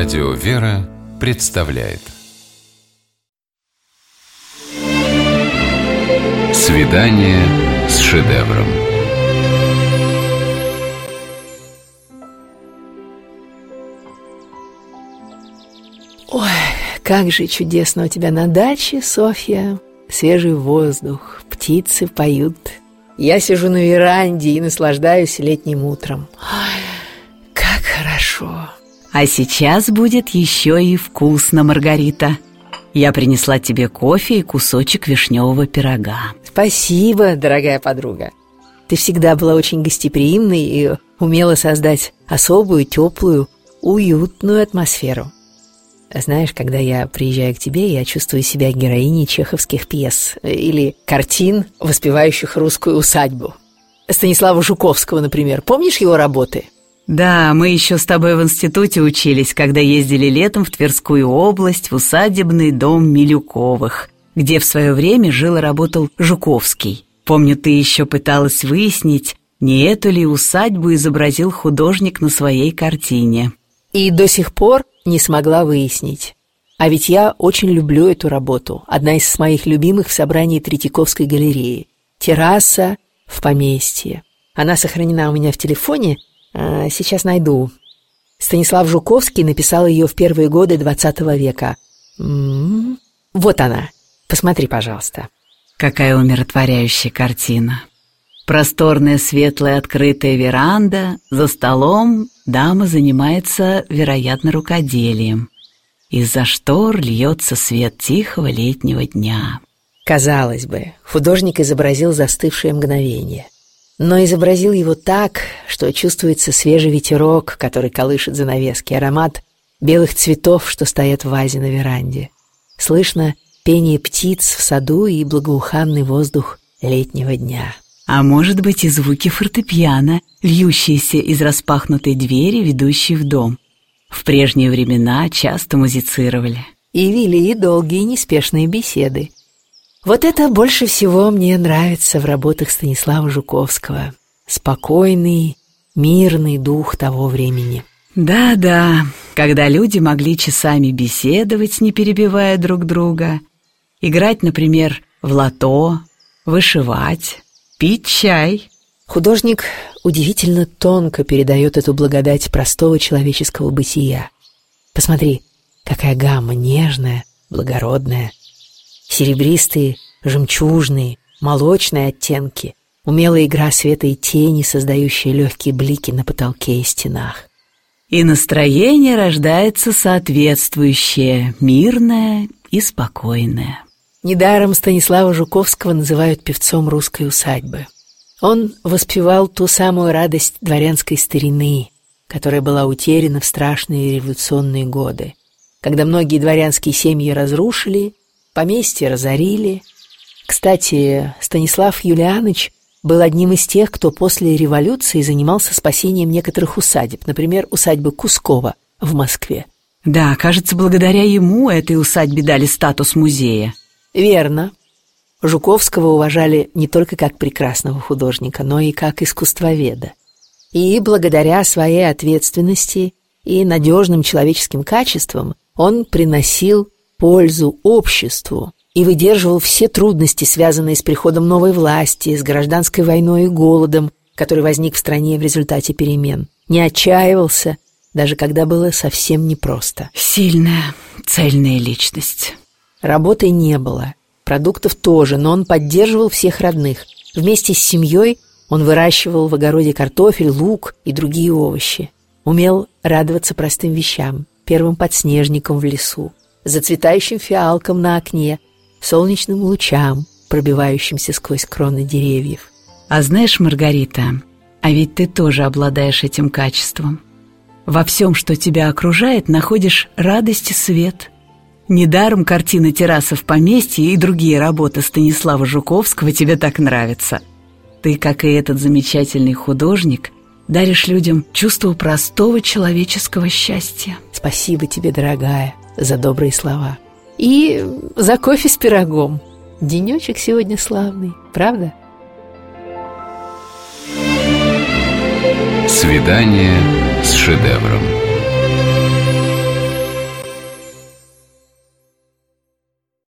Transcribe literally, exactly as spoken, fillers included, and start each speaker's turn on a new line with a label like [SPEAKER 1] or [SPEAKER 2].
[SPEAKER 1] Радио «Вера» представляет «Свидание с шедевром».
[SPEAKER 2] Ой, как же чудесно у тебя на даче, Софья. Свежий воздух, птицы поют. Я сижу на веранде и наслаждаюсь летним утром. Ой, как хорошо.
[SPEAKER 3] А сейчас будет еще и вкусно, Маргарита. Я принесла тебе кофе и кусочек вишневого пирога.
[SPEAKER 2] Спасибо, дорогая подруга. Ты всегда была очень гостеприимной и умела создать особую, теплую, уютную атмосферу. Знаешь, когда я приезжаю к тебе, я чувствую себя героиней чеховских пьес или картин, воспевающих русскую усадьбу. Станислава Жуковского, например. Помнишь его работы?
[SPEAKER 3] Да, мы еще с тобой в институте учились, когда ездили летом в Тверскую область, в усадебный дом Милюковых, где в свое время жил и работал Жуковский. Помню, ты еще пыталась выяснить, не эту ли усадьбу изобразил художник на своей картине.
[SPEAKER 2] И до сих пор не смогла выяснить. А ведь я очень люблю эту работу. Одна из моих любимых в собрании Третьяковской галереи. «Терраса в поместье». Она сохранена у меня в телефоне. А, сейчас найду. Станислав Жуковский написал ее в первые годы двадцатого века. М-м-м. Вот она. Посмотри, пожалуйста.
[SPEAKER 3] Какая умиротворяющая картина. Просторная, светлая, открытая веранда. За столом дама занимается, вероятно, рукоделием. Из-за штор льется свет тихого летнего дня.
[SPEAKER 2] Казалось бы, художник изобразил застывшее мгновение. Но изобразил его так, что чувствуется свежий ветерок, который колышет занавески, аромат белых цветов, что стоят в вазе на веранде. Слышно пение птиц в саду и благоуханный воздух летнего дня.
[SPEAKER 3] А может быть и звуки фортепиано, льющиеся из распахнутой двери, ведущей в дом. В прежние времена часто музицировали.
[SPEAKER 2] И вели долгие неспешные беседы. Вот это больше всего мне нравится в работах Станислава Жуковского. Спокойный, мирный дух того времени.
[SPEAKER 3] Да-да, когда люди могли часами беседовать, не перебивая друг друга, играть, например, в лото, вышивать, пить чай.
[SPEAKER 2] Художник удивительно тонко передает эту благодать простого человеческого бытия. Посмотри, какая гамма нежная, благородная. Серебристые, жемчужные, молочные оттенки, умелая игра света и тени, создающая легкие блики на потолке и стенах.
[SPEAKER 3] И настроение рождается соответствующее, мирное и спокойное.
[SPEAKER 2] Недаром Станислава Жуковского называют певцом русской усадьбы. Он воспевал ту самую радость дворянской старины, которая была утеряна в страшные революционные годы, когда многие дворянские семьи разрушили, поместья разорили. Кстати, Станислав Юлианович был одним из тех, кто после революции занимался спасением некоторых усадеб, например, усадьбы Кускова в Москве.
[SPEAKER 3] Да, кажется, благодаря ему этой усадьбе дали статус музея.
[SPEAKER 2] Верно. Жуковского уважали не только как прекрасного художника, но и как искусствоведа. И благодаря своей ответственности и надежным человеческим качествам он приносил пользу обществу и выдерживал все трудности, связанные с приходом новой власти, с гражданской войной и голодом, который возник в стране в результате перемен. Не отчаивался, даже когда было совсем непросто.
[SPEAKER 3] Сильная, цельная личность.
[SPEAKER 2] Работы не было, продуктов тоже, но он поддерживал всех родных. Вместе с семьей он выращивал в огороде картофель, лук и другие овощи. Умел радоваться простым вещам, первым подснежникам в лесу, зацветающим фиалкам на окне, солнечным лучам, пробивающимся сквозь кроны деревьев.
[SPEAKER 3] А знаешь, Маргарита, а ведь ты тоже обладаешь этим качеством. Во всем, что тебя окружает, находишь радость и свет. Недаром картина «Терраса в поместье» и другие работы Станислава Жуковского тебе так нравятся. Ты, как и этот замечательный художник, даришь людям чувство простого человеческого счастья.
[SPEAKER 2] Спасибо тебе, дорогая, за добрые слова. И за кофе с пирогом. Денечек сегодня славный, правда?
[SPEAKER 1] Свидание с шедевром.